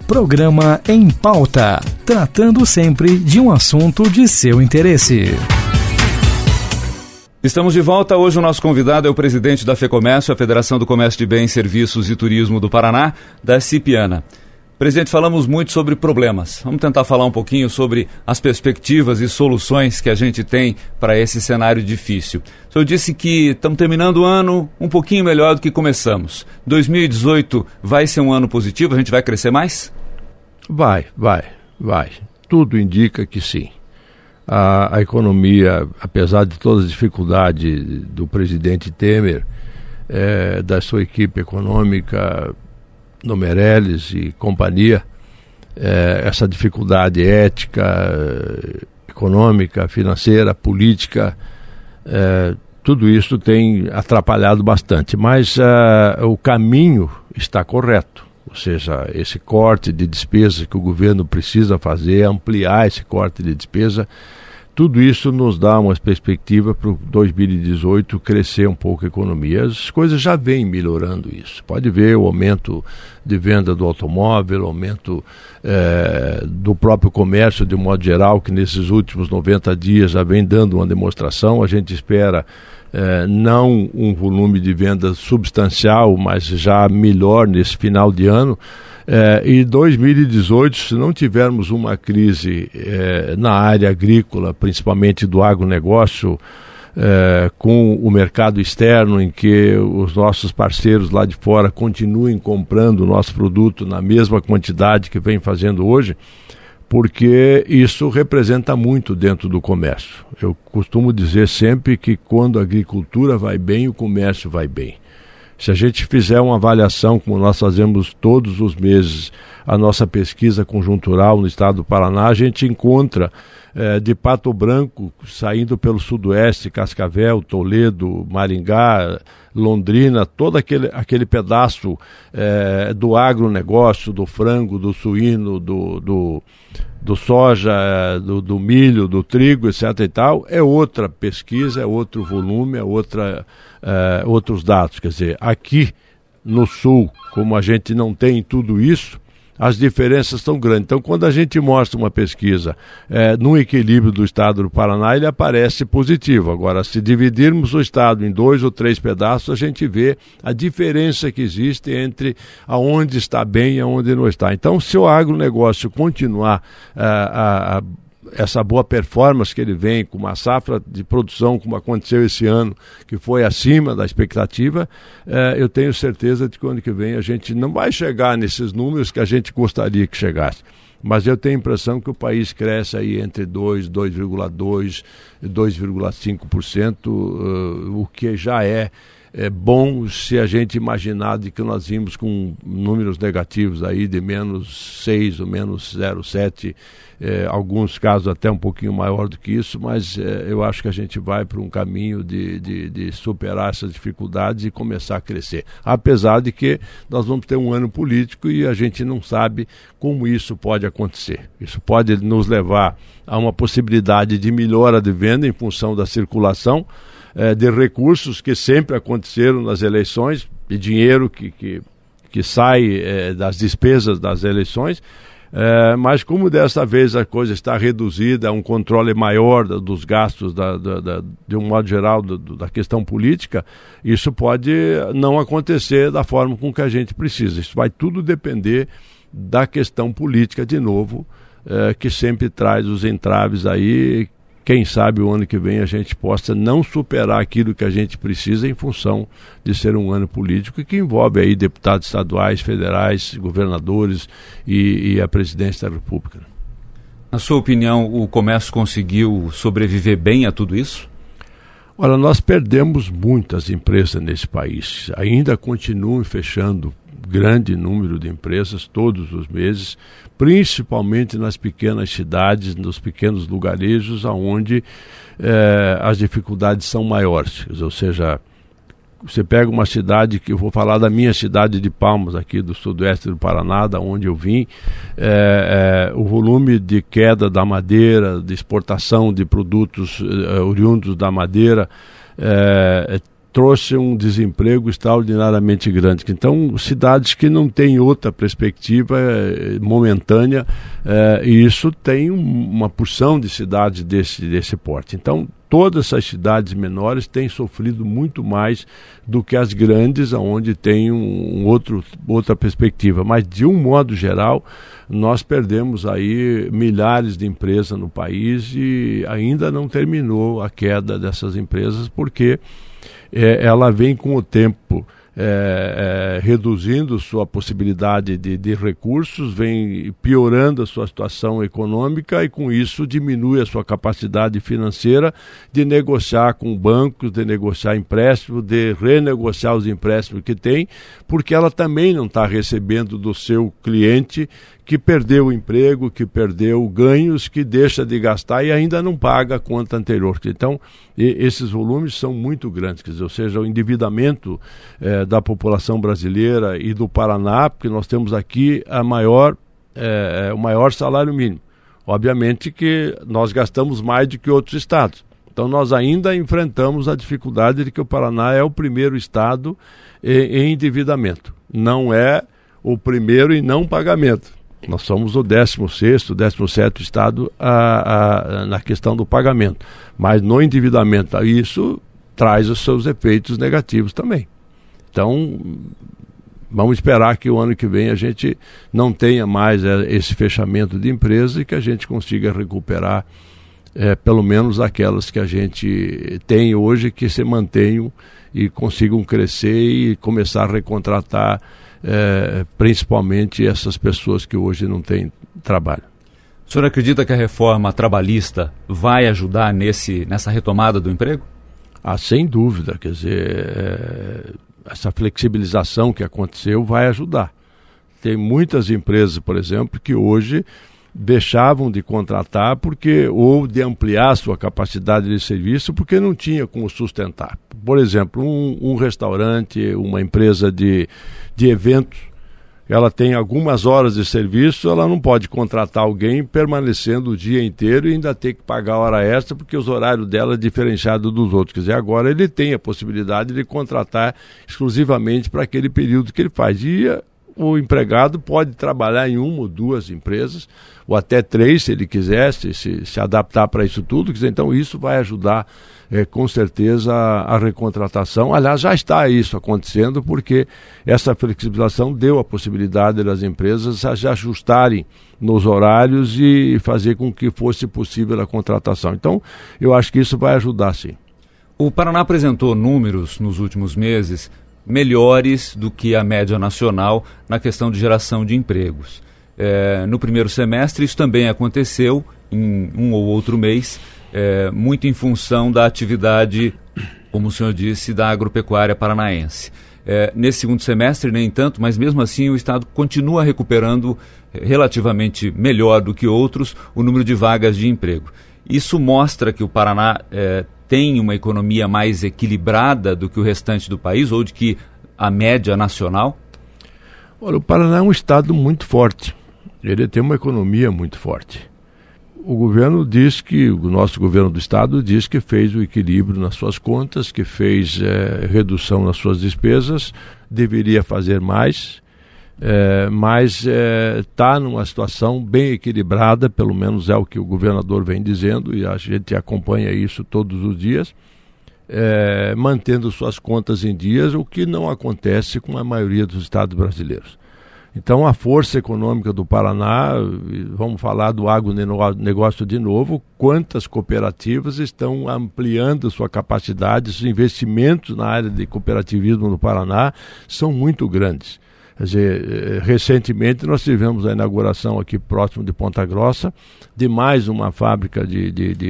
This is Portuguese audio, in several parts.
Programa Em Pauta, tratando sempre de um assunto de seu interesse. Estamos de volta. Hoje o nosso convidado é o presidente da FEComércio, a Federação do Comércio de Bens, Serviços e Turismo do Paraná, Darcy Piana. Presidente, falamos muito sobre problemas. Vamos tentar falar um pouquinho sobre as perspectivas e soluções que a gente tem para esse cenário difícil. O senhor disse que estamos terminando o ano um pouquinho melhor do que começamos. 2018 vai ser um ano positivo? A gente vai crescer mais? Vai. Tudo indica que sim. A economia, apesar de todas as dificuldades do presidente Temer, da sua equipe econômica, no Meirelles e companhia, essa dificuldade ética, econômica, financeira, política, tudo isso tem atrapalhado bastante, mas o caminho está correto, ou seja, esse corte de despesa que o governo precisa fazer, ampliar esse corte de despesa, tudo isso nos dá uma perspectiva para o 2018 crescer um pouco a economia. As coisas já vêm melhorando isso. Pode ver o aumento de venda do automóvel, aumento do próprio comércio de um modo geral, que nesses últimos 90 dias já vem dando uma demonstração. A gente espera não um volume de vendas substancial, mas já melhor nesse final de ano. E 2018, se não tivermos uma crise na área agrícola, principalmente do agronegócio, com o mercado externo, em que os nossos parceiros lá de fora continuem comprando o nosso produto na mesma quantidade que vem fazendo hoje, porque isso representa muito dentro do comércio. Eu costumo dizer sempre que quando a agricultura vai bem, o comércio vai bem. Se a gente fizer uma avaliação, como nós fazemos todos os meses, a nossa pesquisa conjuntural no estado do Paraná, a gente encontra de Pato Branco, saindo pelo sudoeste, Cascavel, Toledo, Maringá, Londrina, todo aquele pedaço do agronegócio, do frango, do suíno, do soja, do milho, do trigo, etc. e tal, é outra pesquisa, é outro volume, outros dados. Quer dizer, aqui no sul, como a gente não tem tudo isso, as diferenças são grandes. Então, quando a gente mostra uma pesquisa no equilíbrio do estado do Paraná, ele aparece positivo. Agora, se dividirmos o estado em 2 ou 3 pedaços, a gente vê a diferença que existe entre aonde está bem e aonde não está. Então, se o agronegócio continuar essa boa performance que ele vem, com uma safra de produção como aconteceu esse ano, que foi acima da expectativa, eu tenho certeza de que o ano que vem a gente não vai chegar nesses números que a gente gostaria que chegasse. Mas eu tenho a impressão que o país cresce aí entre 2, 2,2% e 2,5%, o que já é bom se a gente imaginar de que nós vimos com números negativos aí de menos 6 ou menos 0,7, alguns casos até um pouquinho maior do que isso, mas eu acho que a gente vai para um caminho de superar essas dificuldades e começar a crescer. Apesar de que nós vamos ter um ano político e a gente não sabe como isso pode acontecer. Isso pode nos levar a uma possibilidade de melhora de venda em função da circulação de recursos que sempre aconteceram nas eleições, de dinheiro que sai das despesas das eleições, mas como dessa vez a coisa está reduzida a um controle maior dos gastos de um modo geral da questão política, isso pode não acontecer da forma com que a gente precisa. Isso vai tudo depender da questão política de novo, que sempre traz os entraves aí. Quem sabe o ano que vem a gente possa não superar aquilo que a gente precisa em função de ser um ano político que envolve aí deputados estaduais, federais, governadores e a presidência da República. Na sua opinião, o comércio conseguiu sobreviver bem a tudo isso? Olha, nós perdemos muitas empresas nesse país. Ainda continuam fechando grande número de empresas todos os meses, principalmente nas pequenas cidades, nos pequenos lugarejos, onde as dificuldades são maiores. Ou seja, você pega uma cidade, que eu vou falar da minha cidade de Palmas, aqui do sudoeste do Paraná, da onde eu vim, o volume de queda da madeira, de exportação de produtos oriundos da madeira, trouxe um desemprego extraordinariamente grande. Então, cidades que não têm outra perspectiva momentânea, e isso tem uma porção de cidades desse porte. Então, todas essas cidades menores têm sofrido muito mais do que as grandes, onde tem outra perspectiva. Mas, de um modo geral, nós perdemos aí milhares de empresas no país e ainda não terminou a queda dessas empresas, porque ela vem com o tempo reduzindo sua possibilidade de recursos, vem piorando a sua situação econômica e com isso diminui a sua capacidade financeira de negociar com bancos, de negociar empréstimos, de renegociar os empréstimos que tem, porque ela também não está recebendo do seu cliente que perdeu o emprego, que perdeu ganhos, que deixa de gastar e ainda não paga a conta anterior. Então, esses volumes são muito grandes, quer dizer, ou seja, o endividamento da população brasileira e do Paraná, porque nós temos aqui o maior salário mínimo. Obviamente que nós gastamos mais do que outros estados. Então, nós ainda enfrentamos a dificuldade de que o Paraná é o primeiro estado em endividamento. Não é o primeiro em não pagamento. Nós somos o 16º, 17º estado na questão do pagamento. Mas no endividamento, isso traz os seus efeitos negativos também. Então, vamos esperar que o ano que vem a gente não tenha mais esse fechamento de empresas e que a gente consiga recuperar pelo menos aquelas que a gente tem hoje, que se mantenham e consigam crescer e começar a recontratar principalmente essas pessoas que hoje não têm trabalho. O senhor acredita que a reforma trabalhista vai ajudar nessa retomada do emprego? Sem dúvida, quer dizer, essa flexibilização que aconteceu vai ajudar. Tem muitas empresas, por exemplo, que hoje deixavam de contratar ou de ampliar sua capacidade de serviço porque não tinha como sustentar. Por exemplo, um restaurante, uma empresa de eventos, ela tem algumas horas de serviço, ela não pode contratar alguém permanecendo o dia inteiro e ainda ter que pagar hora extra porque os horários dela é diferenciado dos outros. Quer dizer, agora ele tem a possibilidade de contratar exclusivamente para aquele período que ele faz. E o empregado pode trabalhar em uma ou duas empresas, ou até 3, se ele quiser, se adaptar para isso tudo. Quer dizer, então isso vai ajudar com certeza a recontratação. Aliás, já está isso acontecendo, porque essa flexibilização deu a possibilidade das empresas a se ajustarem nos horários e fazer com que fosse possível a contratação. Então, eu acho que isso vai ajudar, sim. O Paraná apresentou números nos últimos meses melhores do que a média nacional na questão de geração de empregos. No primeiro semestre isso também aconteceu, em um ou outro mês, muito em função da atividade, como o senhor disse, da agropecuária paranaense. Nesse segundo semestre nem tanto, mas mesmo assim o Estado continua recuperando relativamente melhor do que outros o número de vagas de emprego. Isso mostra que o Paraná tem uma economia mais equilibrada do que o restante do país, ou de que a média nacional? Olha, o Paraná é um estado muito forte. Ele tem uma economia muito forte. O governo diz que, o nosso governo do estado diz que fez o equilíbrio nas suas contas, que fez redução nas suas despesas, deveria fazer mais, mas está numa situação bem equilibrada, pelo menos é o que o governador vem dizendo, e a gente acompanha isso todos os dias, mantendo suas contas em dias, o que não acontece com a maioria dos estados brasileiros. Então, a força econômica do Paraná, vamos falar do agronegócio de novo, quantas cooperativas estão ampliando sua capacidade, os investimentos na área de cooperativismo no Paraná são muito grandes. Quer dizer, recentemente nós tivemos a inauguração aqui próximo de Ponta Grossa de mais uma fábrica de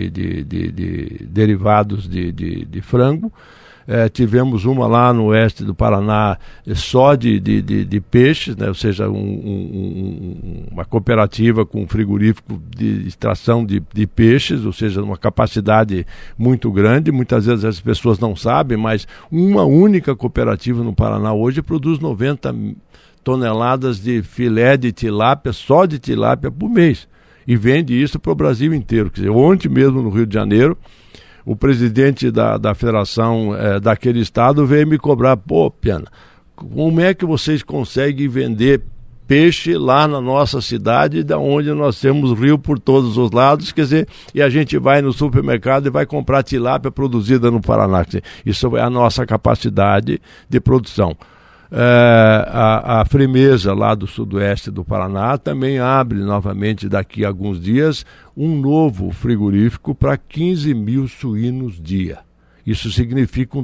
derivados de frango. Tivemos uma lá no oeste do Paraná só de peixes, né? Ou seja, uma cooperativa com frigorífico de extração de peixes, ou seja, uma capacidade muito grande. Muitas vezes as pessoas não sabem, mas uma única cooperativa no Paraná hoje produz 90 toneladas de filé de tilápia, só de tilápia por mês, e vende isso para o Brasil inteiro. Quer dizer, ontem mesmo no Rio de Janeiro, o presidente da federação daquele estado veio me cobrar, pô, Piana, como é que vocês conseguem vender peixe lá na nossa cidade, da onde nós temos rio por todos os lados, quer dizer, e a gente vai no supermercado e vai comprar tilápia produzida no Paraná. Quer dizer, isso é a nossa capacidade de produção. A Frimeza, lá do sudoeste do Paraná, também abre novamente daqui a alguns dias um novo frigorífico para 15 mil suínos dia. Isso significa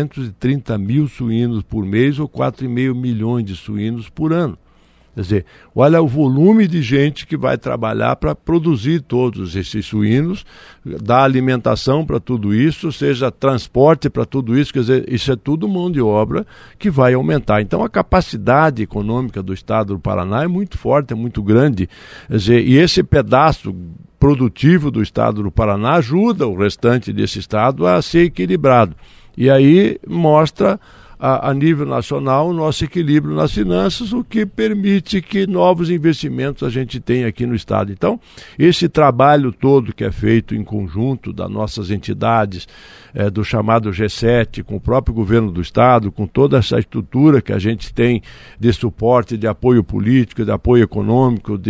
330 mil suínos por mês ou 4,5 milhões de suínos por ano. Quer dizer, olha o volume de gente que vai trabalhar para produzir todos esses suínos, dar alimentação para tudo isso, seja transporte para tudo isso, quer dizer, isso é tudo mão de obra que vai aumentar. Então a capacidade econômica do estado do Paraná é muito forte, é muito grande, quer dizer, e esse pedaço produtivo do estado do Paraná ajuda o restante desse estado a ser equilibrado. E aí mostra a nível nacional o nosso equilíbrio nas finanças, o que permite que novos investimentos a gente tenha aqui no estado. Então, esse trabalho todo que é feito em conjunto das nossas entidades, do chamado G7, com o próprio governo do estado, com toda essa estrutura que a gente tem de suporte, de apoio político, de apoio econômico,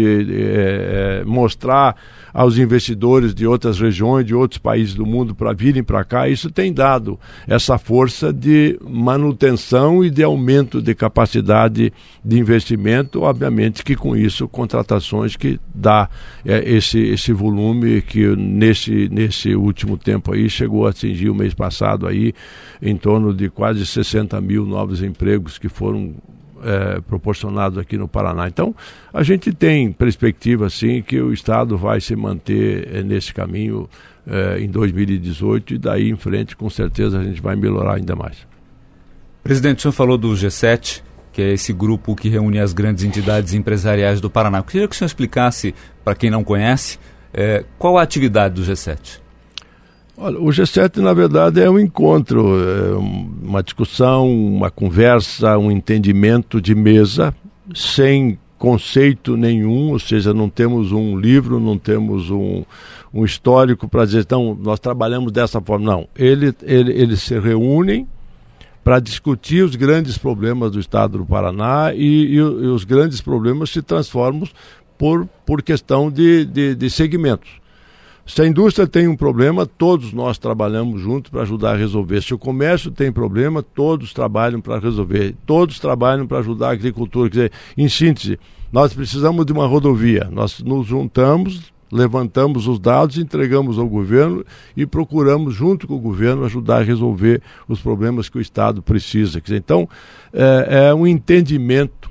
de mostrar aos investidores de outras regiões, de outros países do mundo para virem para cá, isso tem dado essa força de manutenção e de aumento de capacidade de investimento, obviamente que com isso contratações que dá esse volume que nesse último tempo aí chegou a atingir o mês passado aí em torno de quase 60 mil novos empregos que foram proporcionados aqui no Paraná. Então, a gente tem perspectiva, sim, que o estado vai se manter nesse caminho em 2018 e daí em frente, com certeza, a gente vai melhorar ainda mais. Presidente, o senhor falou do G7, que é esse grupo que reúne as grandes entidades empresariais do Paraná. Eu queria que o senhor explicasse, para quem não conhece, qual a atividade do G7? Olha, o G7, na verdade, é um encontro, uma discussão, uma conversa, um entendimento de mesa, sem conceito nenhum, ou seja, não temos um livro, não temos um histórico para dizer, então, nós trabalhamos dessa forma. Não, eles se reúnem para discutir os grandes problemas do estado do Paraná e os grandes problemas se transformam por questão de segmentos. Se a indústria tem um problema, todos nós trabalhamos juntos para ajudar a resolver. Se o comércio tem problema, todos trabalham para resolver. Todos trabalham para ajudar a agricultura. Quer dizer, em síntese, nós precisamos de uma rodovia. Nós nos juntamos, levantamos os dados, entregamos ao governo e procuramos, junto com o governo, ajudar a resolver os problemas que o estado precisa. Quer dizer, então, é um entendimento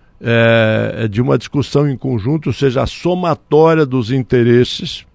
de uma discussão em conjunto, ou seja, a somatória dos interesses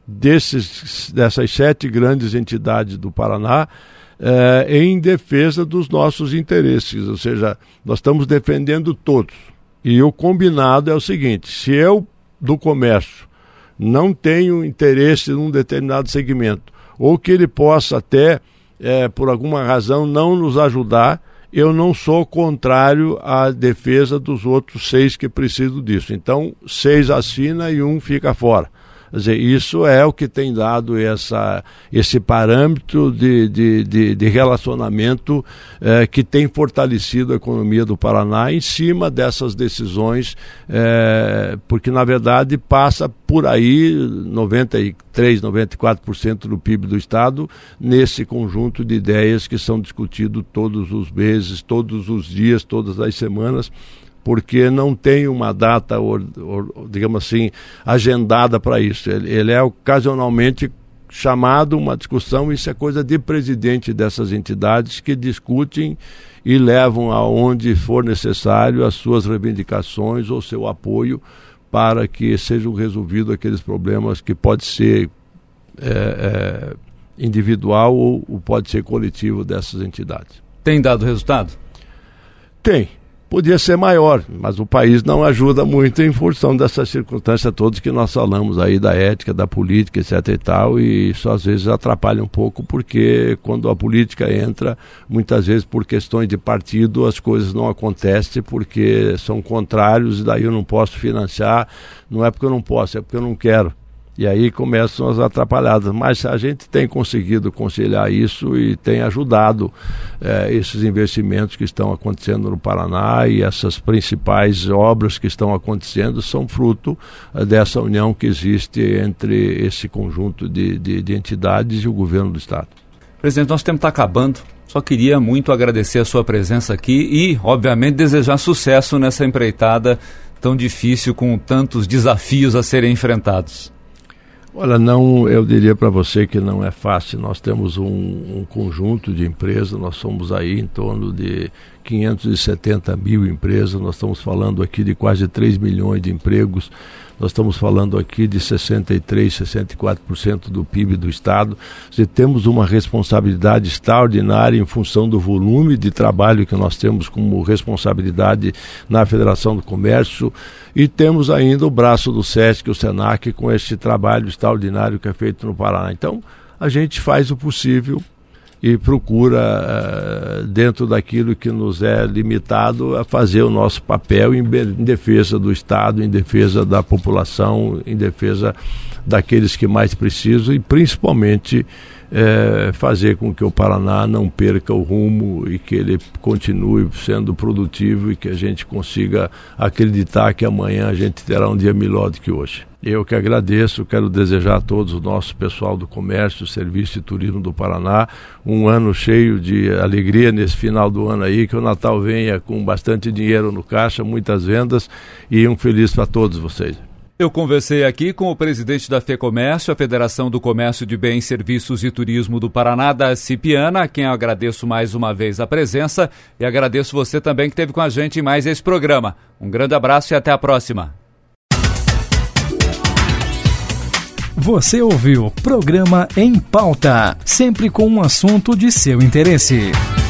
dessas 7 grandes entidades do Paraná em defesa dos nossos interesses, ou seja, nós estamos defendendo todos. E o combinado é o seguinte: se eu, do comércio, não tenho interesse num determinado segmento, ou que ele possa até, por alguma razão, não nos ajudar, eu não sou contrário à defesa dos outros 6 que precisam disso. Então, 6 assina e 1 fica fora. Quer dizer, isso é o que tem dado esse parâmetro de relacionamento que tem fortalecido a economia do Paraná em cima dessas decisões, porque na verdade passa por aí 93, 94% do PIB do estado nesse conjunto de ideias que são discutidos todos os meses, todos os dias, todas as semanas, porque não tem uma data, digamos assim, agendada para isso. Ele é ocasionalmente chamado uma discussão, isso é coisa de presidente dessas entidades que discutem e levam aonde for necessário as suas reivindicações ou seu apoio para que sejam resolvidos aqueles problemas que pode ser individual ou pode ser coletivo dessas entidades. Tem dado resultado? Tem. Podia ser maior, mas o país não ajuda muito em função dessas circunstâncias todas que nós falamos aí, da ética, da política, etc e tal, e isso às vezes atrapalha um pouco, porque quando a política entra, muitas vezes por questões de partido, as coisas não acontecem porque são contrários e daí eu não posso financiar, não é porque eu não posso, é porque eu não quero. E aí começam as atrapalhadas, mas a gente tem conseguido conciliar isso e tem ajudado esses investimentos que estão acontecendo no Paraná, e essas principais obras que estão acontecendo são fruto dessa união que existe entre esse conjunto de entidades e o governo do Estado. Presidente, nosso tempo está acabando. Só queria muito agradecer a sua presença aqui e, obviamente, desejar sucesso nessa empreitada tão difícil, com tantos desafios a serem enfrentados. Olha, eu diria para você que não é fácil. Nós temos um conjunto de empresas, nós somos aí em torno de 570 mil empresas, nós estamos falando aqui de quase 3 milhões de empregos, nós estamos falando aqui de 63%, 64% do PIB do Estado. Temos uma responsabilidade extraordinária em função do volume de trabalho que nós temos como responsabilidade na Federação do Comércio, e temos ainda o braço do SESC, o SENAC, com esse trabalho extraordinário que é feito no Paraná. Então, a gente faz o possível e procura, dentro daquilo que nos é limitado, a fazer o nosso papel em defesa do Estado, em defesa da população, em defesa daqueles que mais precisam, e principalmente fazer com que o Paraná não perca o rumo e que ele continue sendo produtivo e que a gente consiga acreditar que amanhã a gente terá um dia melhor do que hoje. Eu que agradeço, quero desejar a todos, o nosso pessoal do comércio, serviço e turismo do Paraná, um ano cheio de alegria nesse final do ano aí, que o Natal venha com bastante dinheiro no caixa, muitas vendas, e um feliz para todos vocês. Eu conversei aqui com o presidente da FEComércio, a Federação do Comércio de Bens, Serviços e Turismo do Paraná, da Cipiana, a quem eu agradeço mais uma vez a presença, e agradeço você também que esteve com a gente em mais esse programa. Um grande abraço e até a próxima. Você ouviu o programa Em Pauta, sempre com um assunto de seu interesse.